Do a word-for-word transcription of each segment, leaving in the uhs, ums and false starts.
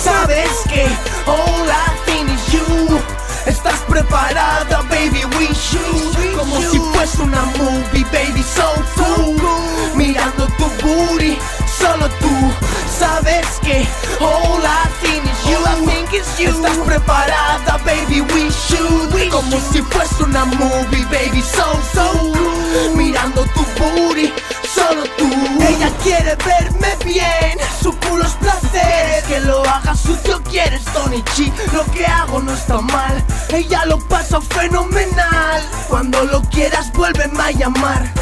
Sabes que all I think is you. Estás preparada, baby, we shoot. Como si fuese una movie, baby, so cool. Mirando tu booty, solo tú. Sabes que all I think is you. All I think is you. Estás preparada, baby, we shoot. Como si fuese una movie, baby, so cool. Mirando tu booty, solo tú. Ella quiere verme bien, su culo es placer. Que lo haga sucio quieres, Tony Chi. Lo que hago no está mal, ella lo pasa fenomenal. Cuando lo quieras vuélveme a llamar.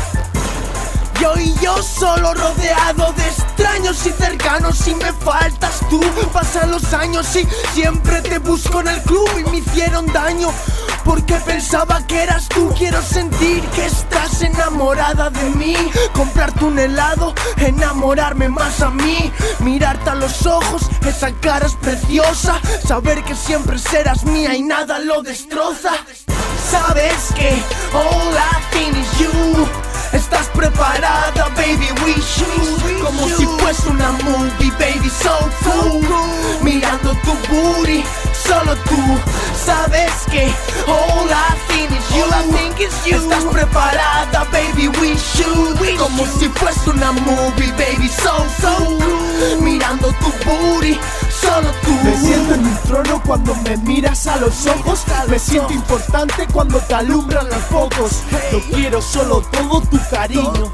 Yo y yo solo rodeado de extraños y cercanos. Y me faltas tú, pasan los años y siempre te busco en el club. Y me hicieron daño porque pensaba que eras tú. Quiero sentir que estás enamorada de mí. Comprarte un helado, enamorarme más a mí. Mirarte a los ojos, esa cara es preciosa. Saber que siempre serás mía y nada lo destroza. Sabes que all I think is you. Estás preparada, baby, we shoot. Como si fuese una movie, baby, so cool. Mirando tu booty, solo tú. Sabes que all I think is you. All I think is you. Estás preparada, baby, we shoot. Como si fuese una movie, baby, so cool. Mirando tu booty, solo tú. Me siento en un trono cuando me miras a los ojos. Me siento importante cuando te alumbran los focos. Yo quiero solo todo tu cariño.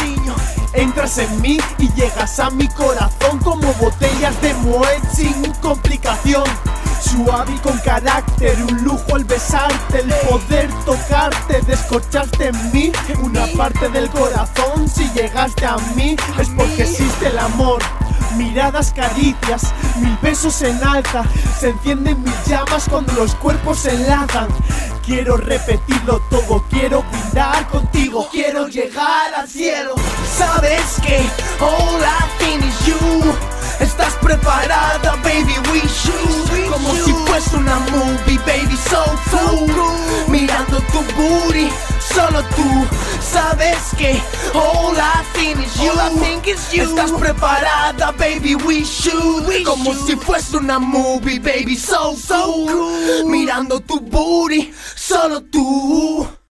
Entras en mí y llegas a mi corazón como botellas de Moet sin complicación. Suave y con carácter, un lujo al besarte, el poder tocarte, descorcharte en mí, una parte del corazón. Si llegaste a mí es porque existe el amor. Miradas, caricias, mil besos en alta. Se encienden mis llamas cuando los cuerpos se enlazan. Quiero repetirlo todo, quiero brindar contigo, quiero llegar al cielo. Sabes que all I think is you. Estás preparada, baby, we shoot. Como si fuese una movie, baby, so cool. Mirando tu booty, solo tú. Sabes que all I think is you. All I think is you. Estás preparada, baby, we shoot. Como si fuese una movie, baby, so cool. Mirando tu booty, solo tú.